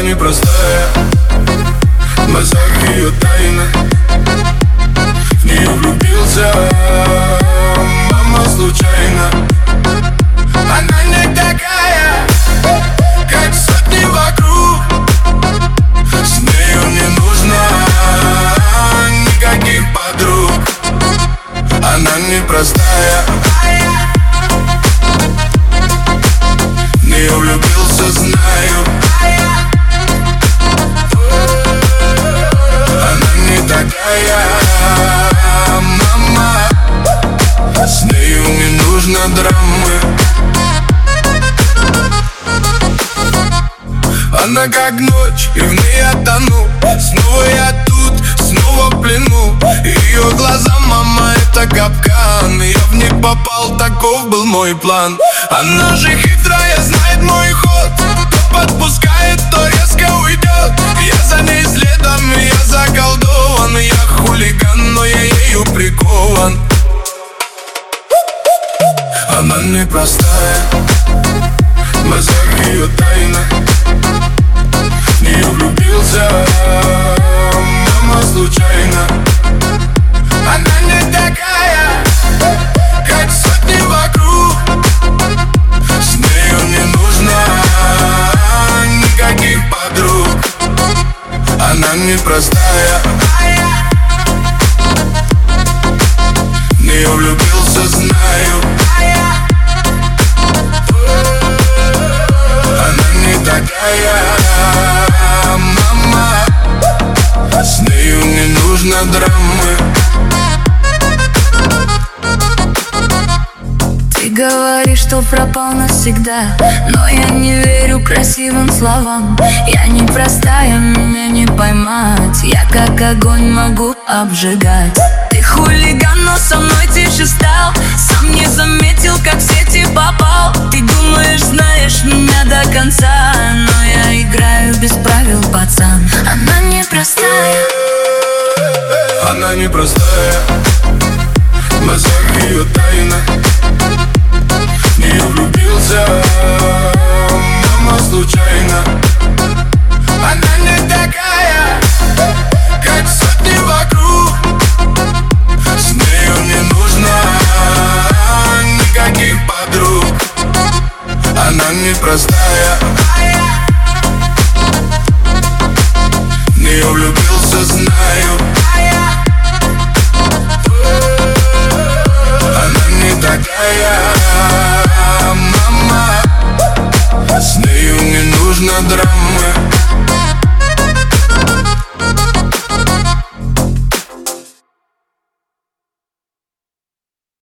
непростая, в глазах ее тайна. В нее влюбился, мама, случайно. Она не такая, как сотни вокруг. С нею не нужно никаких подруг. Она непростая, в нее влюбился, знаю. Она не такая, мама, с нею не нужно драмы. Она как ночь, и в ней я тону. Снова я тут, снова в плену. Ее глаза, мама, это капкан. Я в них попал, таков был мой план. Она же хитрая, знает мой ход. То подпускает, то резко уйдет. Я за ней следом, я заколдован. Я хулиган, но я ею прикован. Она непростая, в глазах ее тайна. В нее влюбился, мама, случайно. Она не такая, как сотни вокруг. С нею не нужно никаких подруг. Она непростая, в нее влюбился, знаю. Она не такая, мама, с нею не нужно драмы. Ты говоришь, что пропал навсегда, но я не верю красивым словам. Я непростая, меня не поймать. Я как огонь могу обжигать. Ты хулиган, но со мной тише стал. Сам не заметил, как в сети попал. Ты думаешь, знаешь меня до конца, но я играю без правил, пацан. Она непростая, она непростая, в глазах ее тайна. В нее влюбился, мама, случайно. Она не такая, как сотни вокруг. С нею не нужно никаких подруг. Она непростая, в нее влюбился.